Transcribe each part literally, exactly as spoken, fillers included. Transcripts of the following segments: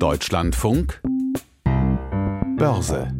Deutschlandfunk Börse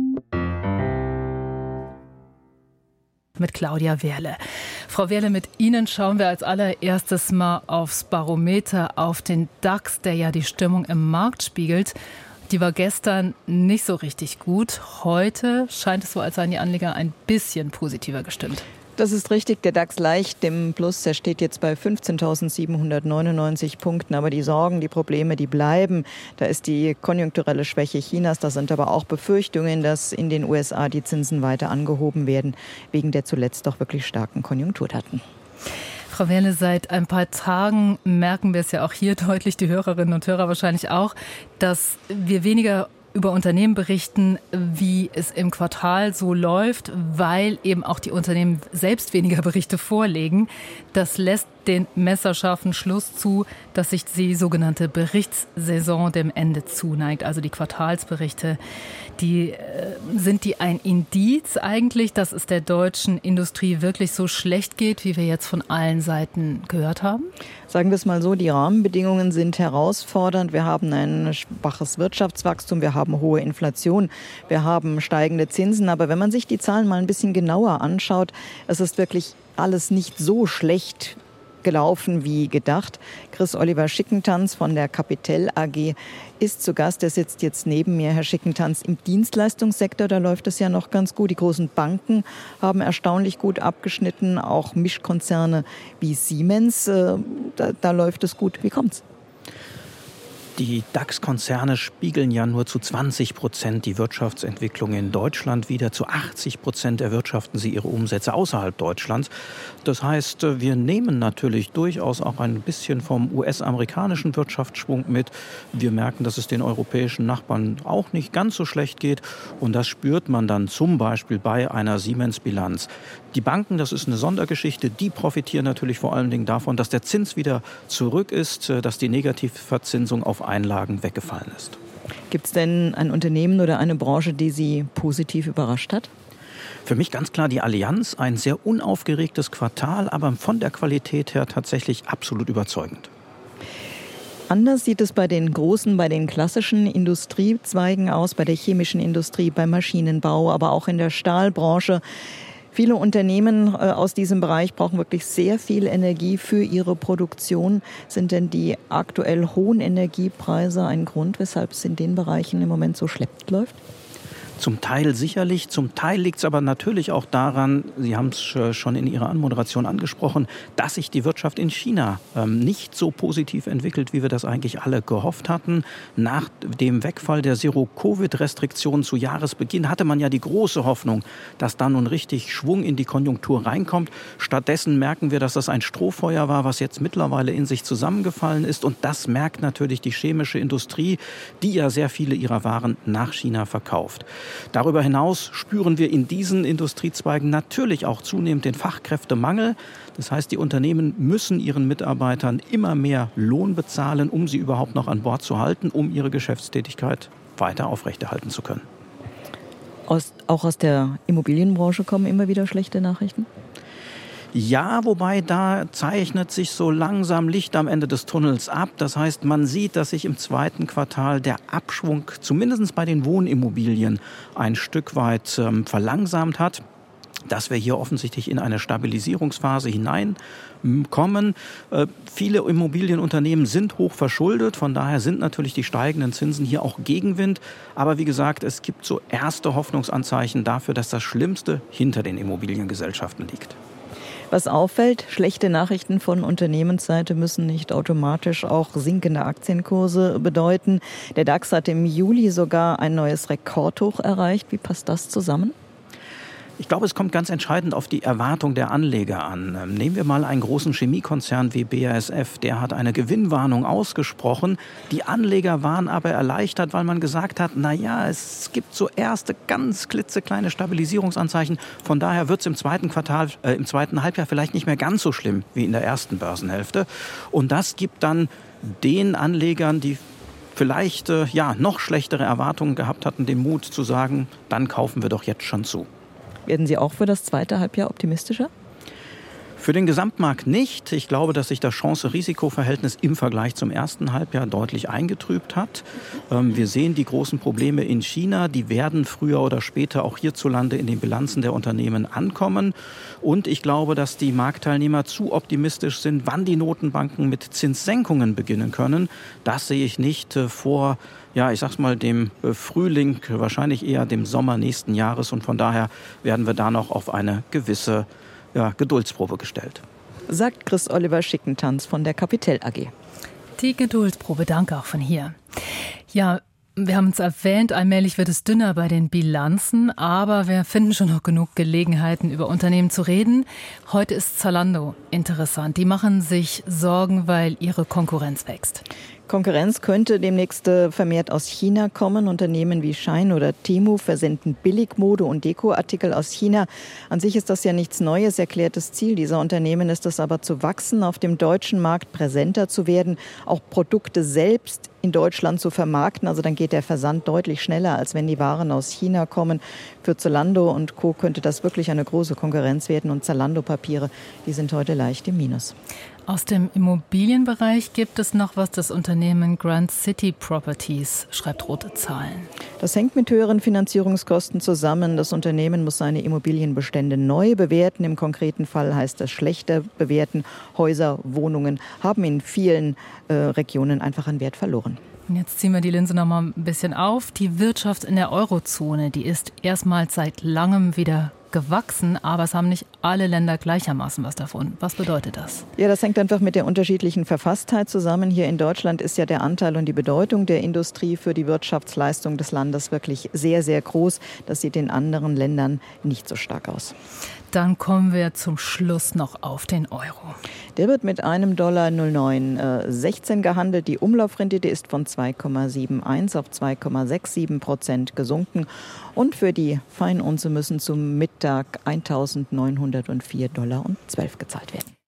mit Claudia Wehrle. Frau Wehrle, mit Ihnen schauen wir als allererstes mal aufs Barometer, auf den DAX, der ja die Stimmung im Markt spiegelt. Die war gestern nicht so richtig gut. Heute scheint es so, als seien die Anleger ein bisschen positiver gestimmt. Das ist richtig, der DAX leicht im Plus, der steht jetzt bei fünfzehntausendsiebenhundertneunundneunzig Punkten, aber die Sorgen, die Probleme, die bleiben. Da ist die konjunkturelle Schwäche Chinas, da sind aber auch Befürchtungen, dass in den U S A die Zinsen weiter angehoben werden, wegen der zuletzt doch wirklich starken Konjunkturdaten. Frau Wehrle, seit ein paar Tagen merken wir es ja auch hier deutlich, die Hörerinnen und Hörer wahrscheinlich auch, dass wir weniger über Unternehmen berichten, wie es im Quartal so läuft, weil eben auch die Unternehmen selbst weniger Berichte vorlegen. Das lässt den messerscharfen Schluss zu, dass sich die sogenannte Berichtssaison dem Ende zuneigt. Also die Quartalsberichte, die äh, sind die ein Indiz eigentlich, dass es der deutschen Industrie wirklich so schlecht geht, wie wir jetzt von allen Seiten gehört haben? Sagen wir es mal so, die Rahmenbedingungen sind herausfordernd. Wir haben ein schwaches Wirtschaftswachstum, wir haben hohe Inflation, wir haben steigende Zinsen. Aber wenn man sich die Zahlen mal ein bisschen genauer anschaut, es ist wirklich alles nicht so schlecht gelaufen wie gedacht. Chris Oliver Schickentanz von der Capitel A G ist zu Gast. Der sitzt jetzt neben mir. Herr Schickentanz, im Dienstleistungssektor, da läuft es ja noch ganz gut. Die großen Banken haben erstaunlich gut abgeschnitten, auch Mischkonzerne wie Siemens. Äh, da, da läuft es gut. Wie kommt's? Die DAX-Konzerne spiegeln ja nur zu zwanzig Prozent die Wirtschaftsentwicklung in Deutschland wider. Zu achtzig Prozent erwirtschaften sie ihre Umsätze außerhalb Deutschlands. Das heißt, wir nehmen natürlich durchaus auch ein bisschen vom U S-amerikanischen Wirtschaftsschwung mit. Wir merken, dass es den europäischen Nachbarn auch nicht ganz so schlecht geht. Und das spürt man dann zum Beispiel bei einer Siemens-Bilanz. Die Banken, das ist eine Sondergeschichte, die profitieren natürlich vor allen Dingen davon, dass der Zins wieder zurück ist, dass die Negativverzinsung auf Einlagen weggefallen ist. Gibt es denn ein Unternehmen oder eine Branche, die Sie positiv überrascht hat? Für mich ganz klar die Allianz, ein sehr unaufgeregtes Quartal, aber von der Qualität her tatsächlich absolut überzeugend. Anders sieht es bei den großen, bei den klassischen Industriezweigen aus, bei der chemischen Industrie, beim Maschinenbau, aber auch in der Stahlbranche. Viele Unternehmen aus diesem Bereich brauchen wirklich sehr viel Energie für ihre Produktion. Sind denn die aktuell hohen Energiepreise ein Grund, weshalb es in den Bereichen im Moment so schleppend läuft? Zum Teil sicherlich, zum Teil liegt es aber natürlich auch daran, Sie haben es schon in Ihrer Anmoderation angesprochen, dass sich die Wirtschaft in China ähm, nicht so positiv entwickelt, wie wir das eigentlich alle gehofft hatten. Nach dem Wegfall der Zero-Covid-Restriktionen zu Jahresbeginn hatte man ja die große Hoffnung, dass da nun richtig Schwung in die Konjunktur reinkommt. Stattdessen merken wir, dass das ein Strohfeuer war, was jetzt mittlerweile in sich zusammengefallen ist. Und das merkt natürlich die chemische Industrie, die ja sehr viele ihrer Waren nach China verkauft. Darüber hinaus spüren wir in diesen Industriezweigen natürlich auch zunehmend den Fachkräftemangel. Das heißt, die Unternehmen müssen ihren Mitarbeitern immer mehr Lohn bezahlen, um sie überhaupt noch an Bord zu halten, um ihre Geschäftstätigkeit weiter aufrechterhalten zu können. Aus, auch aus der Immobilienbranche kommen immer wieder schlechte Nachrichten? Ja, wobei da zeichnet sich so langsam Licht am Ende des Tunnels ab. Das heißt, man sieht, dass sich im zweiten Quartal der Abschwung, zumindest bei den Wohnimmobilien, ein Stück weit ähm, verlangsamt hat. Dass wir hier offensichtlich in eine Stabilisierungsphase hineinkommen. Äh, viele Immobilienunternehmen sind hoch verschuldet, von daher sind natürlich die steigenden Zinsen hier auch Gegenwind. Aber wie gesagt, es gibt so erste Hoffnungsanzeichen dafür, dass das Schlimmste hinter den Immobiliengesellschaften liegt. Was auffällt, schlechte Nachrichten von Unternehmensseite müssen nicht automatisch auch sinkende Aktienkurse bedeuten. Der DAX hat im Juli sogar ein neues Rekordhoch erreicht. Wie passt das zusammen? Ich glaube, es kommt ganz entscheidend auf die Erwartung der Anleger an. Nehmen wir mal einen großen Chemiekonzern wie B A S F. Der hat eine Gewinnwarnung ausgesprochen. Die Anleger waren aber erleichtert, weil man gesagt hat, na ja, es gibt so erste ganz klitzekleine Stabilisierungsanzeichen. Von daher wird es im zweiten Quartal, äh, im zweiten Halbjahr vielleicht nicht mehr ganz so schlimm wie in der ersten Börsenhälfte. Und das gibt dann den Anlegern, die vielleicht äh, ja, noch schlechtere Erwartungen gehabt hatten, den Mut zu sagen, dann kaufen wir doch jetzt schon zu. Werden Sie auch für das zweite Halbjahr optimistischer? Für den Gesamtmarkt nicht. Ich glaube, dass sich das Chance-Risiko-Verhältnis im Vergleich zum ersten Halbjahr deutlich eingetrübt hat. Ähm, wir sehen die großen Probleme in China. Die werden früher oder später auch hierzulande in den Bilanzen der Unternehmen ankommen. Und ich glaube, dass die Marktteilnehmer zu optimistisch sind, wann die Notenbanken mit Zinssenkungen beginnen können. Das sehe ich nicht äh, vor, ja, ich sag's mal, dem äh, Frühling, wahrscheinlich eher dem Sommer nächsten Jahres. Und von daher werden wir da noch auf eine gewisse Ja, Geduldsprobe gestellt. Sagt Chris Oliver Schickentanz von der Capitel A G. Die Geduldsprobe, danke auch von hier. Ja, wir haben es erwähnt, allmählich wird es dünner bei den Bilanzen, aber wir finden schon noch genug Gelegenheiten, über Unternehmen zu reden. Heute ist Zalando interessant. Die machen sich Sorgen, weil ihre Konkurrenz wächst. Konkurrenz könnte demnächst vermehrt aus China kommen. Unternehmen wie Shein oder Temu versenden Billigmode- und Dekoartikel aus China. An sich ist das ja nichts Neues. Erklärtes Ziel dieser Unternehmen ist es aber zu wachsen, auf dem deutschen Markt präsenter zu werden, auch Produkte selbst in Deutschland zu vermarkten. Also dann geht der Versand deutlich schneller, als wenn die Waren aus China kommen. Für Zalando und Co. könnte das wirklich eine große Konkurrenz werden. Und Zalando-Papiere, die sind heute leicht im Minus. Aus dem Immobilienbereich gibt es noch was. Das Unternehmen Grand City Properties schreibt rote Zahlen. Das hängt mit höheren Finanzierungskosten zusammen. Das Unternehmen muss seine Immobilienbestände neu bewerten. Im konkreten Fall heißt das schlechter bewerten. Häuser, Wohnungen haben in vielen äh, Regionen einfach an Wert verloren. Und jetzt ziehen wir die Linse noch mal ein bisschen auf. Die Wirtschaft in der Eurozone, die ist erstmals seit langem wieder gewachsen, aber es haben nicht alle Länder gleichermaßen was davon. Was bedeutet das? Ja, das hängt einfach mit der unterschiedlichen Verfasstheit zusammen. Hier in Deutschland ist ja der Anteil und die Bedeutung der Industrie für die Wirtschaftsleistung des Landes wirklich sehr, sehr groß. Das sieht in anderen Ländern nicht so stark aus. Dann kommen wir zum Schluss noch auf den Euro. Der wird mit einem Dollar null neun sechzehn gehandelt. Die Umlaufrendite ist von zwei Komma einundsiebzig auf zwei Komma siebenundsechzig Prozent gesunken. Und für die Feinunze müssen zum Mittag eintausendneunhundertvier Dollar und zwölf gezahlt werden.